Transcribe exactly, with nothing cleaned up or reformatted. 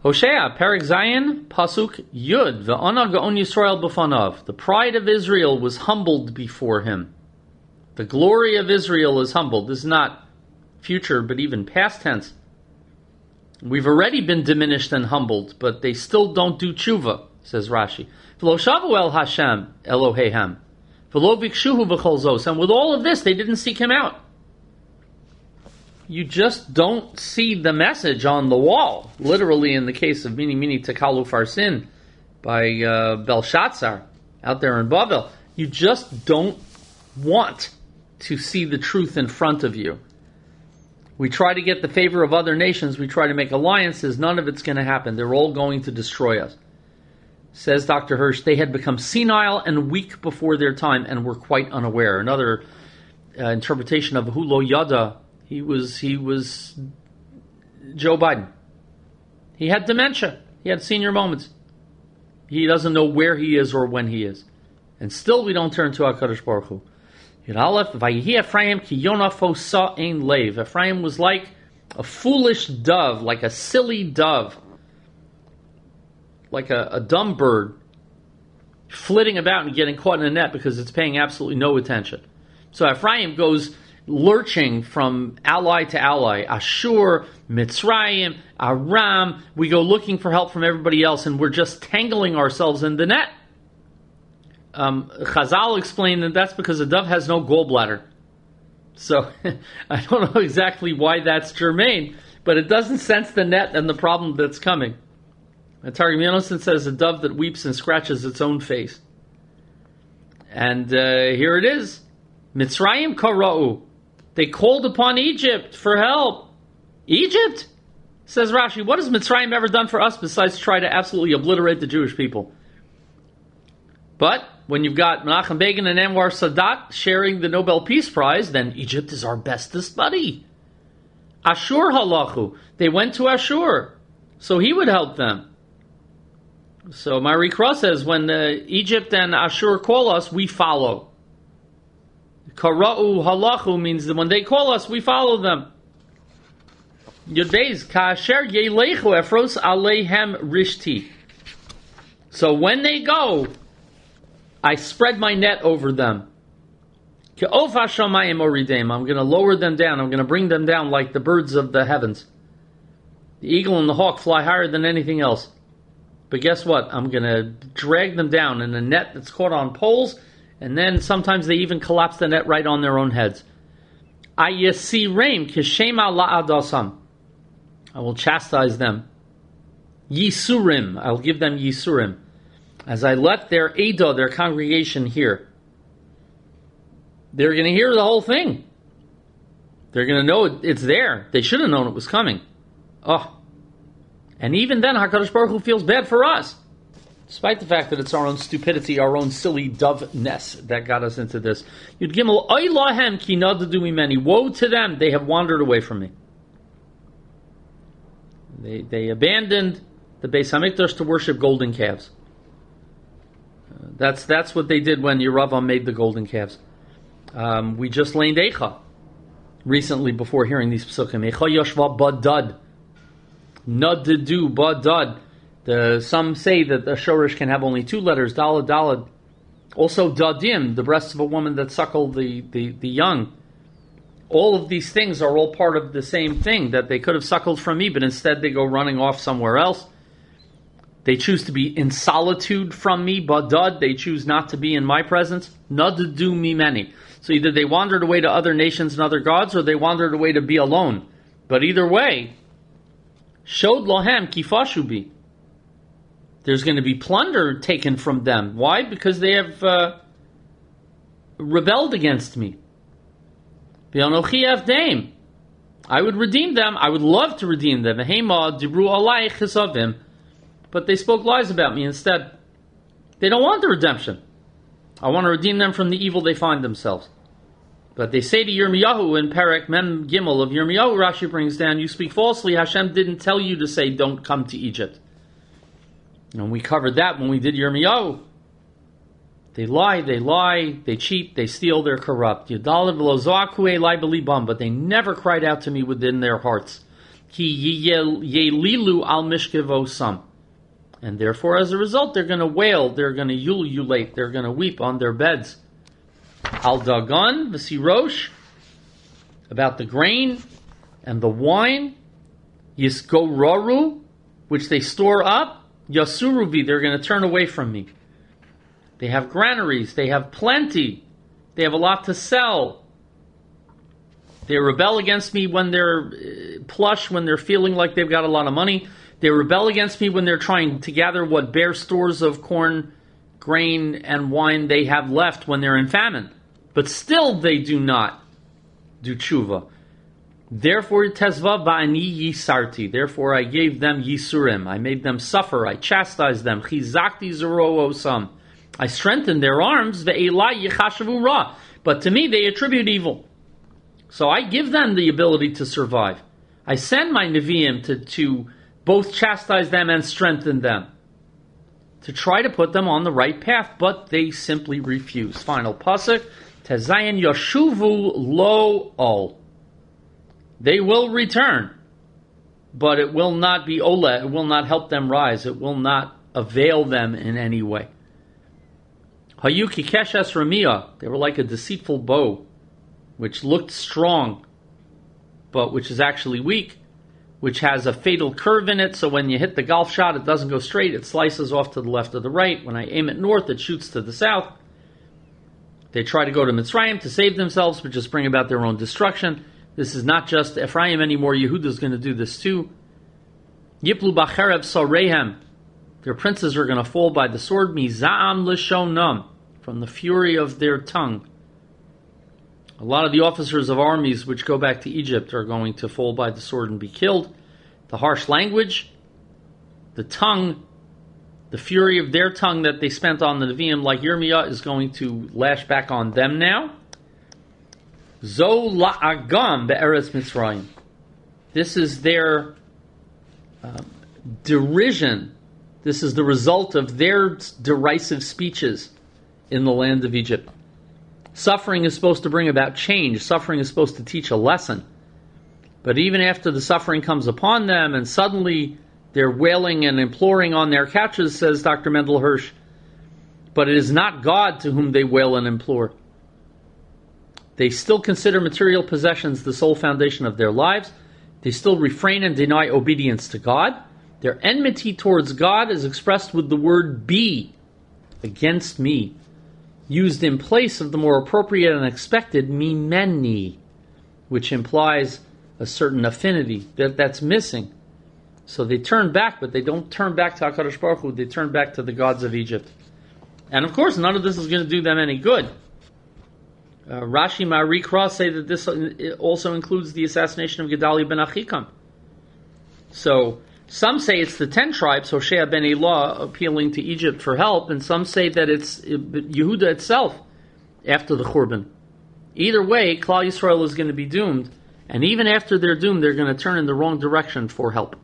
Hosea, Perek Zayin, Pasuk Yud, Ve'ana Ga'on Yisrael b'fanav. The pride of Israel was humbled before him. The glory of Israel is humbled. This is not future, but even past tense. We've already been diminished and humbled, but they still don't do tshuva, says Rashi. V'lo shavu el Hashem Elohehem. V'lo bikshuhu v'chol zos. And with all of this, they didn't seek him out. You just don't see the message on the wall. Literally, in the case of Mini Mini Tekalu Farsin by uh, Belshazzar out there in Bavel, you just don't want to see the truth in front of you. We try to get the favor of other nations. We try to make alliances. None of it's going to happen. They're all going to destroy us. Says Doctor Hirsch, they had become senile and weak before their time and were quite unaware. Another uh, interpretation of Hulo Yada. He was he was Joe Biden. He had dementia. He had senior moments. He doesn't know where he is or when he is. And still we don't turn to HaKadosh Baruch Hu. Ephraim was like a foolish dove, like a silly dove, like a, a dumb bird, flitting about and getting caught in a net because it's paying absolutely no attention. So Ephraim goes lurching from ally to ally. Ashur, Mitzrayim, Aram. We go looking for help from everybody else, and we're just tangling ourselves in the net. Um, Chazal explained that that's because a dove has no gallbladder. So I don't know exactly why that's germane, but it doesn't sense the net and the problem that's coming. Targum Yonason says a dove that weeps and scratches its own face. And uh, here it is. Mitzrayim kara'u. They called upon Egypt for help. Egypt? Says Rashi, what has Mitzrayim ever done for us besides try to absolutely obliterate the Jewish people? But when you've got Menachem Begin and Anwar Sadat sharing the Nobel Peace Prize, then Egypt is our bestest buddy. Ashur halachu. They went to Ashur, so he would help them. So Mari Kra says, when uh, Egypt and Ashur call us, we follow. Kara'u halachu means that when they call us, we follow them. Yud Beis, Ka'asher yelechu efros aleihem rishti. So when they go, I spread my net over them. Ke'of hashamayim orideim. I'm going to lower them down. I'm going to bring them down like the birds of the heavens. The eagle and the hawk fly higher than anything else. But guess what? I'm going to drag them down in a net that's caught on poles, and then sometimes they even collapse the net right on their own heads. Ayesireim kishema la'adasam. I will chastise them. Yisurim. I'll give them Yisurim. As I let their Eidah, their congregation, hear. They're going to hear the whole thing. They're going to know it, it's there. They should have known it was coming. Oh. And even then, HaKadosh Baruch Hu feels bad for us. Despite the fact that it's our own stupidity, our own silly dove-ness that got us into this. Yud Gimel, Oy lahem ki nadadu mimeni. Woe to them, they have wandered away from me. They, they abandoned the Beis HaMikdash to worship golden calves. Uh, that's that's what they did when Yeravam made the golden calves. Um, we just learned Eicha recently before hearing these psukim. Eicha yoshva badad. Nadadu badad. The, some say that the shorish can have only two letters, dalad, dalad. Also dadim, the breasts of a woman that suckled the, the, the young. All of these things are all part of the same thing, that they could have suckled from me, but instead they go running off somewhere else. They choose to be in solitude from me, badad. They choose not to be in my presence. Nadadu mimeni. So either they wandered away to other nations and other gods, or they wandered away to be alone. But either way, shod lohem kifashu bi. There's going to be plunder taken from them. Why? Because they have uh, rebelled against me. V'anochi avdeim. I would redeem them. I would love to redeem them. V'hema dibru alai chesavim. But they spoke lies about me instead. They don't want the redemption. I want to redeem them from the evil they find themselves. But they say to Yirmiyahu in Perek Mem Gimel of Yirmiyahu, Rashi brings down, you speak falsely. Hashem didn't tell you to say, don't come to Egypt. And we covered that when we did Yirmiyahu. They lie, they lie, they cheat, they steal, they're corrupt. But they never cried out to me within their hearts. Ki yelilu al mishkevosam. And therefore, as a result, they're going to wail, they're going to ululate, they're going to weep on their beds. Al dagan v'sirosh, about the grain and the wine. Yisgoraru, which they store up. Yasuruvi, they're going to turn away from me. They have granaries, they have plenty, they have a lot to sell. They rebel against me when they're plush, when they're feeling like they've got a lot of money. They rebel against me when they're trying to gather what bare stores of corn, grain, and wine they have left when they're in famine. But still they do not do tshuva. Therefore, tezva ba'ani yisarti. Therefore I gave them yisurim. I made them suffer. I chastised them. Chizakti zero osam. I strengthened their arms. Ve'elai yichashavu ra. But to me they attribute evil. So I give them the ability to survive. I send my Nevi'im to, to both chastise them and strengthen them, to try to put them on the right path, but they simply refuse. Final pasuk, Tezayin Yoshuvu Lo Ol. They will return, but it will not be Ola, it will not help them rise, it will not avail them in any way. Hayuki Keshes Ramiyah, they were like a deceitful bow, which looked strong, but which is actually weak, which has a fatal curve in it, so when you hit the golf shot, it doesn't go straight, it slices off to the left or the right. When I aim it north, it shoots to the south. They try to go to Mitzrayim to save themselves, but just bring about their own destruction. This is not just Ephraim anymore, Yehuda's going to do this too. Yiplu b'cherev sarehem. Their princes are going to fall by the sword, miza'am l'shonam, from the fury of their tongue. A lot of the officers of armies which go back to Egypt are going to fall by the sword and be killed. The harsh language, the tongue, the fury of their tongue that they spent on the Nevi'im, like Yirmiyah, is going to lash back on them now. Zo la'agam be'eretz Mitzrayim. This is their uh, derision. This is the result of their derisive speeches in the land of Egypt. Suffering is supposed to bring about change. Suffering is supposed to teach a lesson. But even after the suffering comes upon them and suddenly they're wailing and imploring on their couches, says Doctor Mendel Hirsch, but it is not God to whom they wail and implore. They still consider material possessions the sole foundation of their lives. They still refrain and deny obedience to God. Their enmity towards God is expressed with the word be, against me, used in place of the more appropriate and expected mimeni, which implies a certain affinity that that's missing. So they turn back, but they don't turn back to HaKadosh Baruch Hu, they turn back to the gods of Egypt. And of course, none of this is going to do them any good. Uh, Rashi, Marikra say that this also includes the assassination of Gedalia ben Achikam. So some say it's the ten tribes, Hoshea ben Elah, appealing to Egypt for help, and some say that it's Yehuda itself after the Churban. Either way, Klal Yisrael is going to be doomed, and even after they're doomed, they're going to turn in the wrong direction for help.